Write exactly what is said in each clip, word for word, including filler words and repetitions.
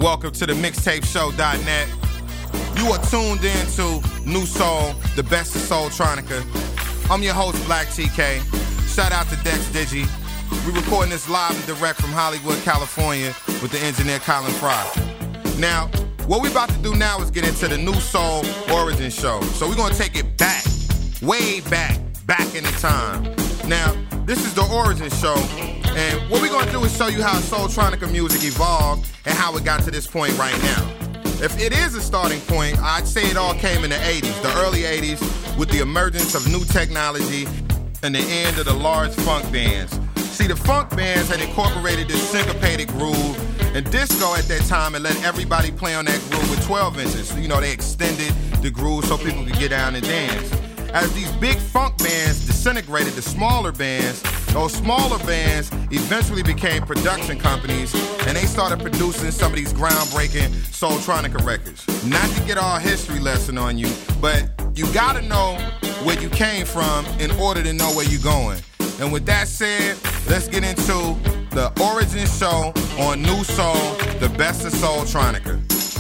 Welcome to the mixtape show dot net. You are tuned in to New Soul, the best of Soultronica. I'm your host, Black T K. Shout out to Dex Digi. We're recording this live and direct from Hollywood, California with the engineer Colin Fry. Now, what we're about to do now is get into the New Soul origin show. So we're going to take it back, way back, back in the time. Now, this is the origin show, and what we're going to do is show you how Soultronica music evolved and how it got to this point right now. If it is a starting point, I'd say it all came in the eighties, the early eighties, with the emergence of new technology and the end of the large funk bands. See, the funk bands had incorporated this syncopated groove, and disco at that time had let everybody play on that groove with twelve inches. You know, they extended the groove so people could get down and dance. As these big funk bands disintegrated, the smaller bands, those smaller bands eventually became production companies, and they started producing some of these groundbreaking Soultronica records. Not to get our history lesson on you, but you gotta know where you came from in order to know where you're going. And with that said, let's get into the origin show on New Soul, the best of Soultronica.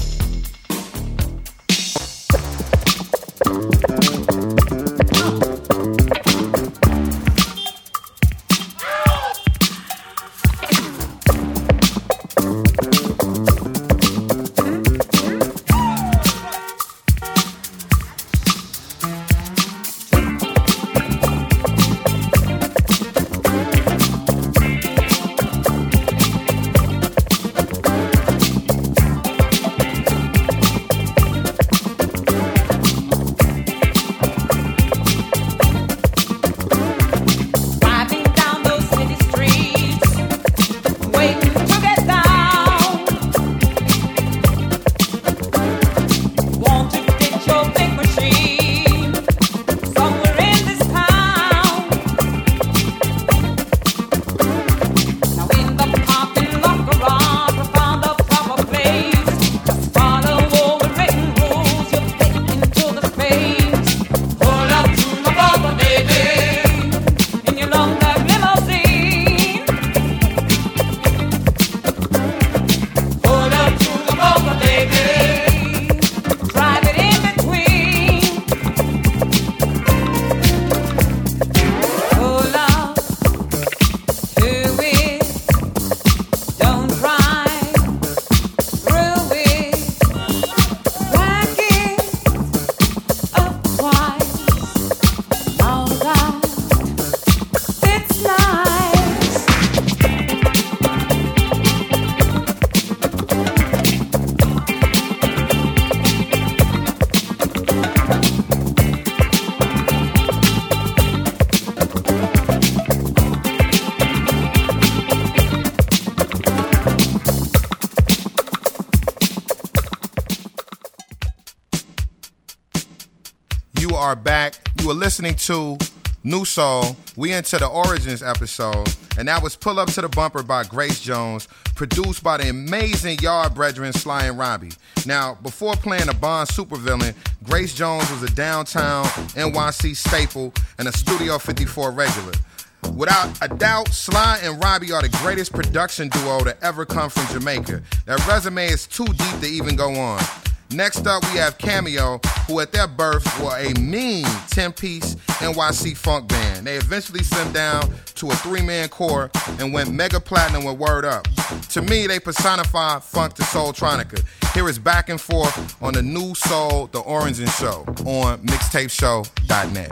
Are back. You are listening to New Soul. We into the Origins episode, and that was Pull Up to the Bumper by Grace Jones, produced by the amazing Yard Brethren Sly and Robbie. Now, before playing a Bond supervillain, Grace Jones was a downtown N Y C staple and a Studio fifty-four regular. Without a doubt, Sly and Robbie are the greatest production duo to ever come from Jamaica. Their resume is too deep to even go on. Next up, we have Cameo, who at their birth were a mean ten-piece N Y C funk band. They eventually slimmed down to a three-man core and went mega platinum with Word Up. To me, they personify funk to Soultronica. Here is Back and Forth on the New Soul, the Origin Show on mixtape show dot net.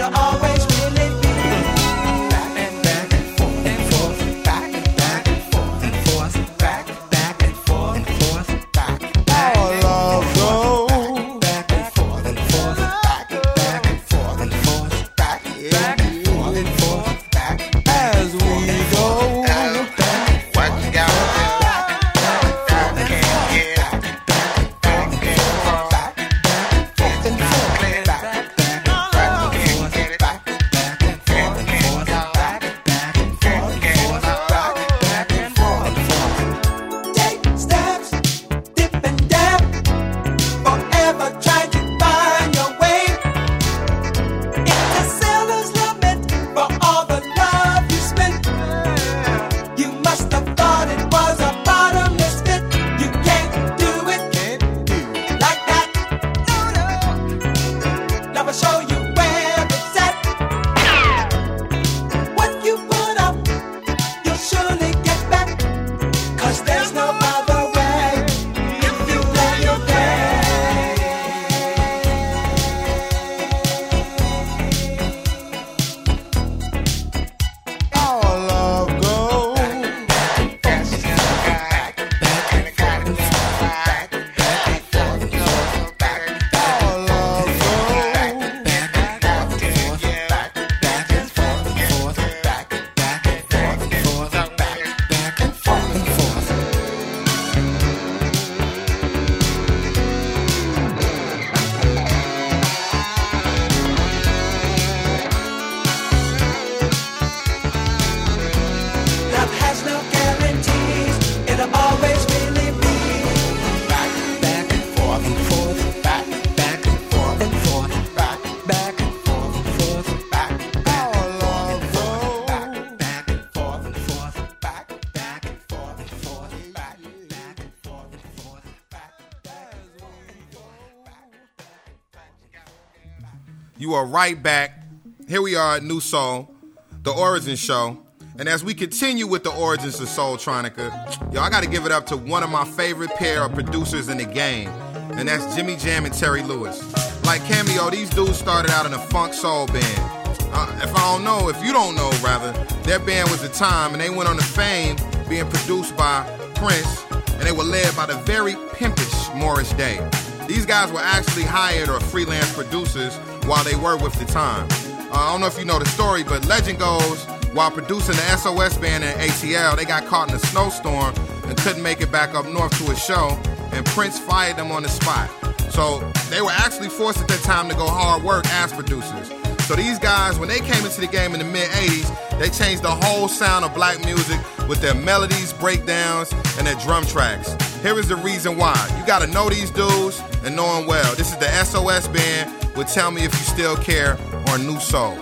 You are right back. Here we are at New Soul, the Origin Show. And as we continue with the origins of Soultronica, yo, I got to give it up to one of my favorite pair of producers in the game, and that's Jimmy Jam and Terry Lewis. Like Cameo, these dudes started out in a funk soul band. Uh, if I don't know, if you don't know, rather, their band was The Time, and they went on to fame being produced by Prince, and they were led by the very pimpish Morris Day. These guys were actually hired or freelance producers while they were with The Time. Uh, I don't know if you know the story, but legend goes, while producing the S O S band in A T L, they got caught in a snowstorm and couldn't make it back up north to a show, and Prince fired them on the spot. So they were actually forced at that time to go hard work as producers. So these guys, when they came into the game in the mid-eighties, they changed the whole sound of black music with their melodies, breakdowns, and their drum tracks. Here is the reason why. You gotta know these dudes and know them well. This is the S O S band with Tell Me If You Still Care on New Soul.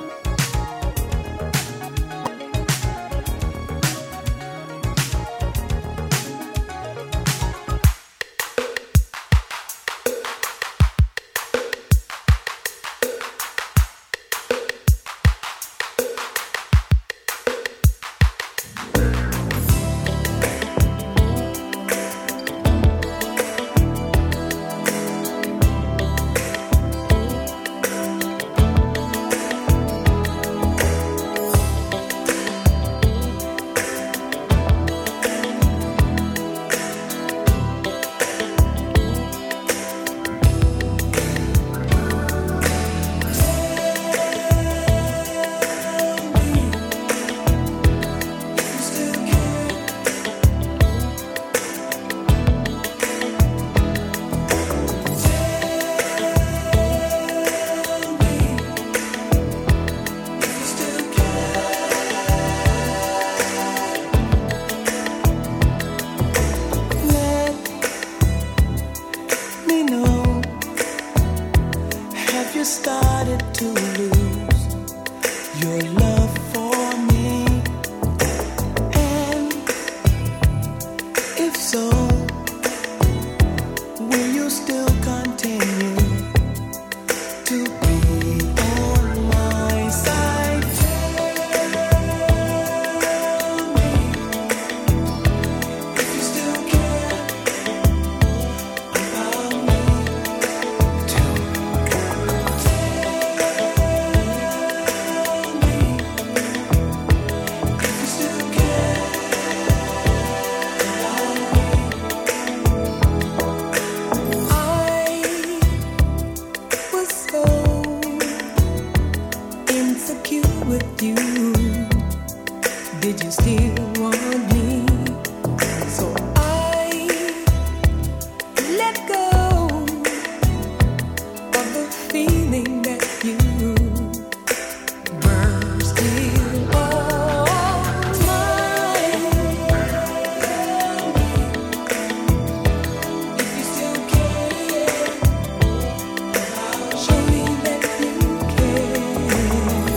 with you, did you still want me? So I let go of the feeling that you were still all mine. If you still care, show me that you care.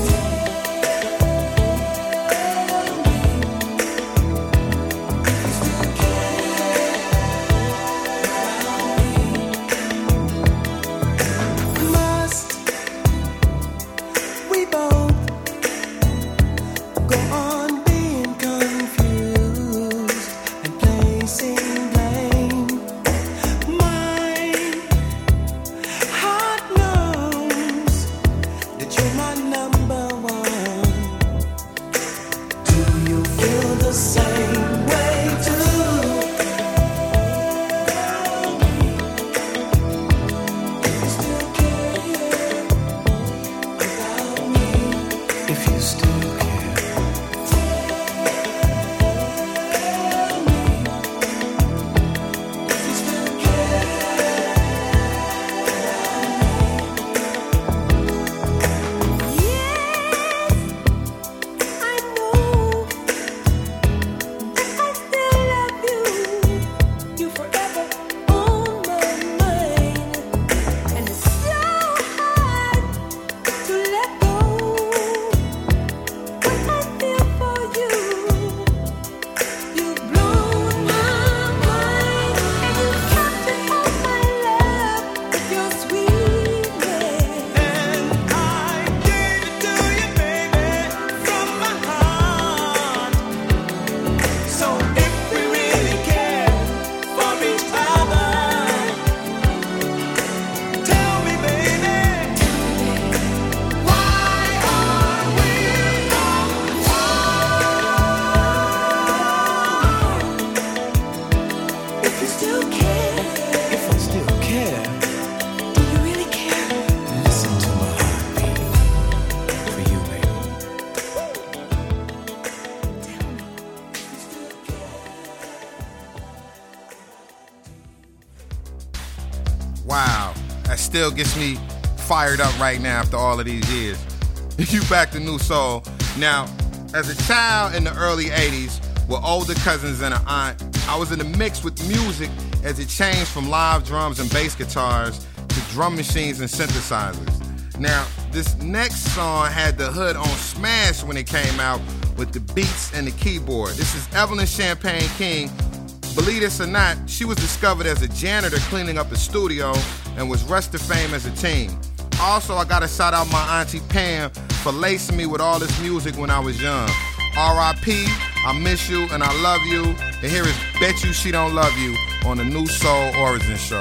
Wow, that still gets me fired up right now after all of these years. You back to New Soul. Now, as a child in the early eighties, with older cousins and an aunt, I was in the mix with music as it changed from live drums and bass guitars to drum machines and synthesizers. Now, this next song had the hood on smash when it came out with the beats and the keyboard. This is Evelyn Champagne King. Believe this or not, she was discovered as a janitor cleaning up a studio and was rushed to fame as a teen. Also, I gotta shout out my auntie Pam for lacing me with all this music when I was young. R I P, I miss you and I love you. And here is Bet You She Don't Love You on the New Soul Origin Show.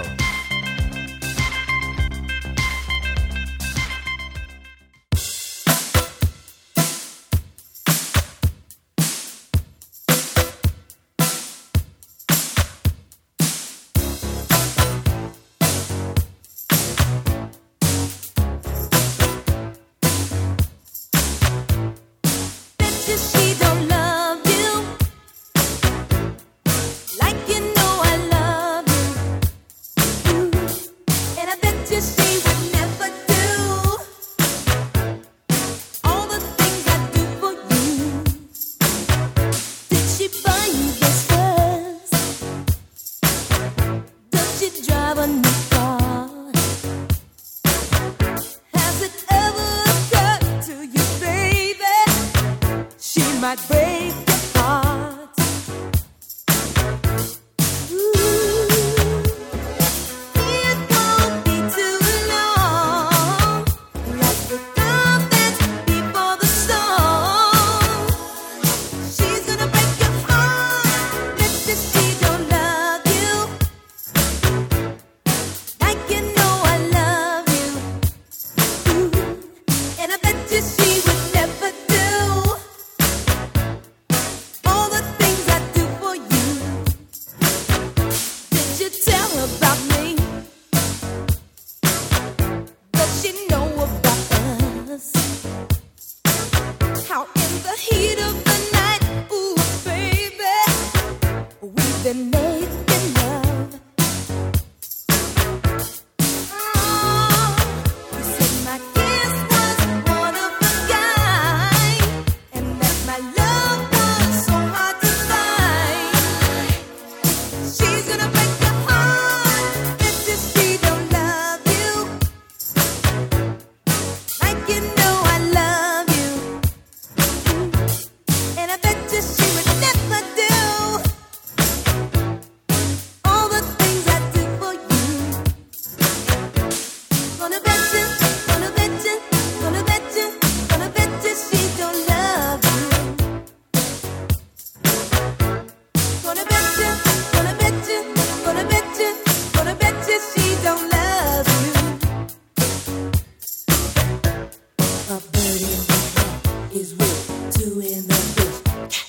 A bird in the hand is worth two in the bush.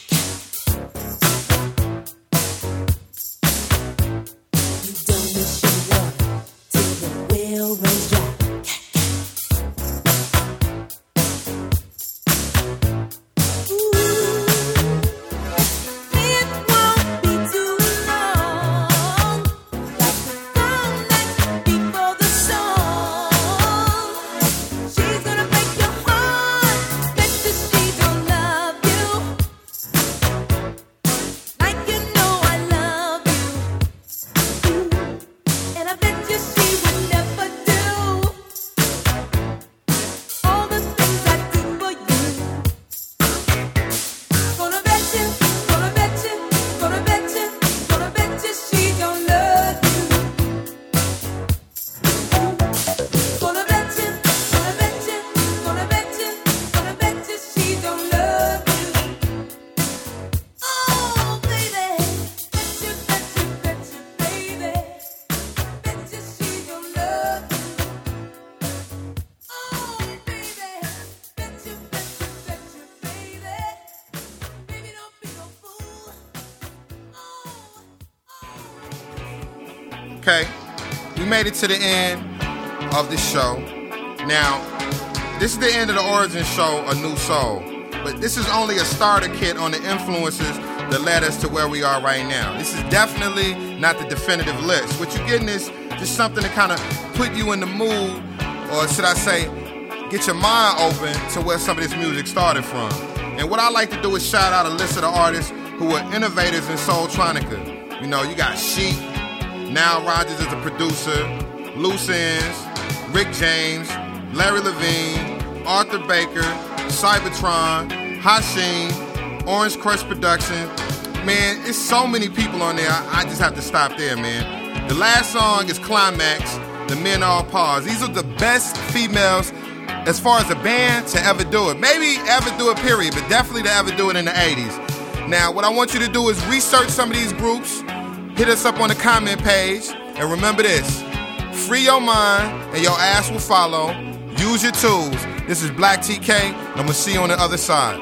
You don't miss your water till the well runs dry. Okay, we made it to the end of the show. Now, this is the end of the origin show, A New Soul. But this is only a starter kit on the influences that led us to where we are right now. This is definitely not the definitive list. What you're getting is just something to kind of put you in the mood, or should I say, get your mind open to where some of this music started from. And what I like to do is shout out a list of the artists who are innovators in Soultronica. You know, you got Sheep, Nile Rodgers is a producer, Loose Ends, Rick James, Larry Levine, Arthur Baker, Cybertron, Hashim, Orange Crush Production. Man, it's so many people on there, I, I just have to stop there, man. The last song is Climax, The Men All Pause. These are the best females as far as a band to ever do it. Maybe ever do it, period, but definitely to ever do it in the eighties. Now, what I want you to do is research some of these groups, hit us up on the comment page, and remember this: free your mind and your ass will follow. Use your tools. This is Black T K, and I'm gonna see you on the other side.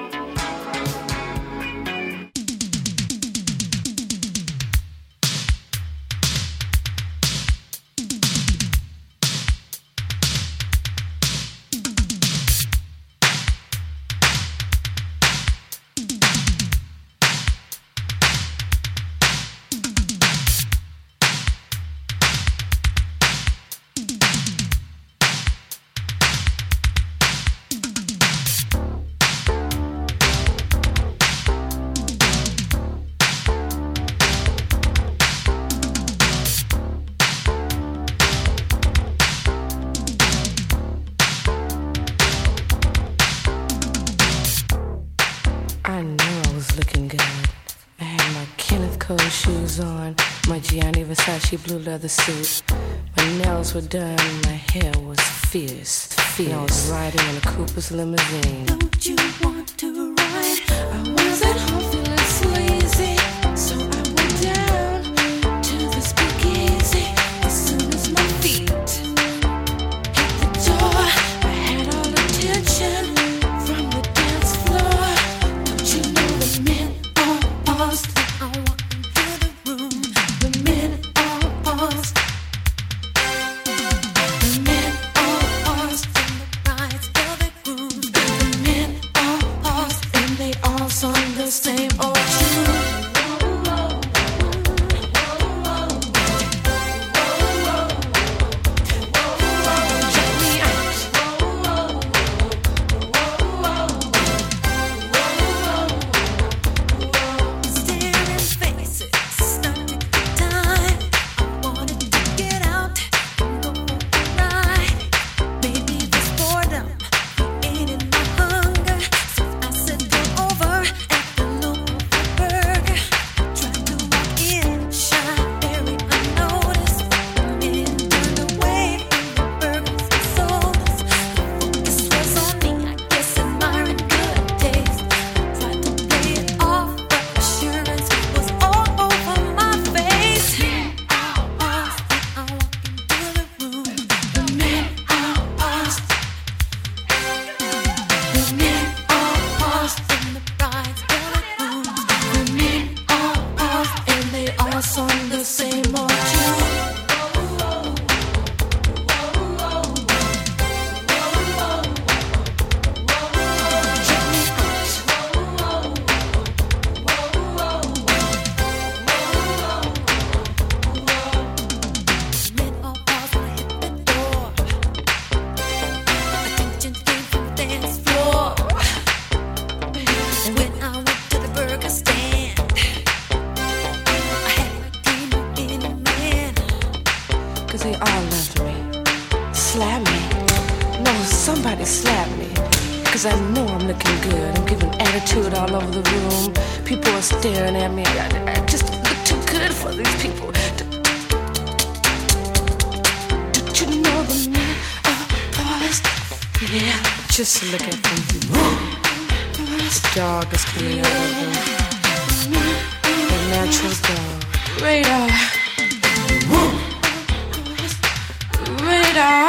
I knew I was looking good. I had my Kenneth Cole shoes on, my Gianni Versace blue leather suit. My nails were done, my hair was fierce, fierce. And I was riding in a Cooper's limousine. Don't you want to ride? I was at home feeling sleazy, so I went down to the speakeasy. As soon as my feet hit the door, I had all attention from the dance floor. Don't you know the men all paused? I walked into the room. The men all paused. The men all paused and the brides held their grooms. The men all paused and they all sung the same at me, cause I know I'm looking good. I'm giving attitude all over the room. People are staring at me. I, I just look too good for these people. Did you know the men are boys? Yeah, just look at them. This dog is coming out of them. The natural dog. Radar. Radar.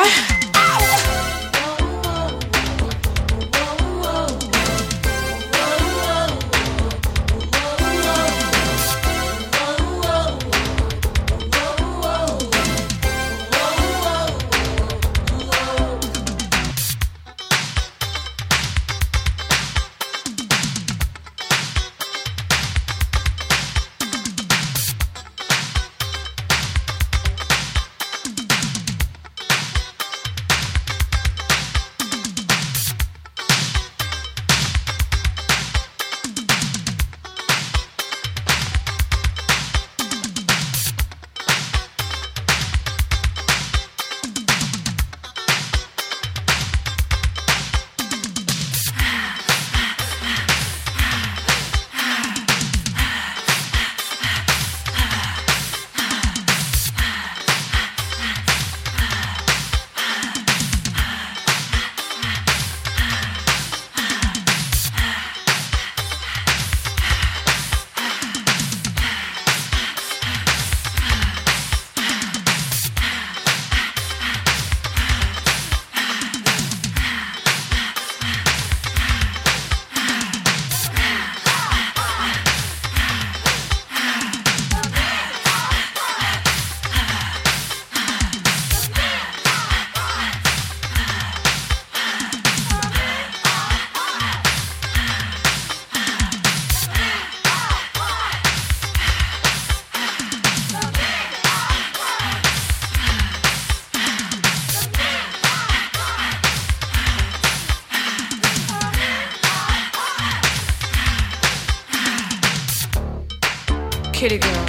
Kitty girl,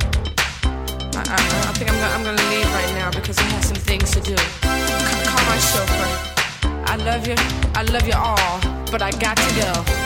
I, I, I think I'm gonna, I'm gonna leave right now because I have some things to do. C- call my chauffeur. I love you, I love you all, but I got to go.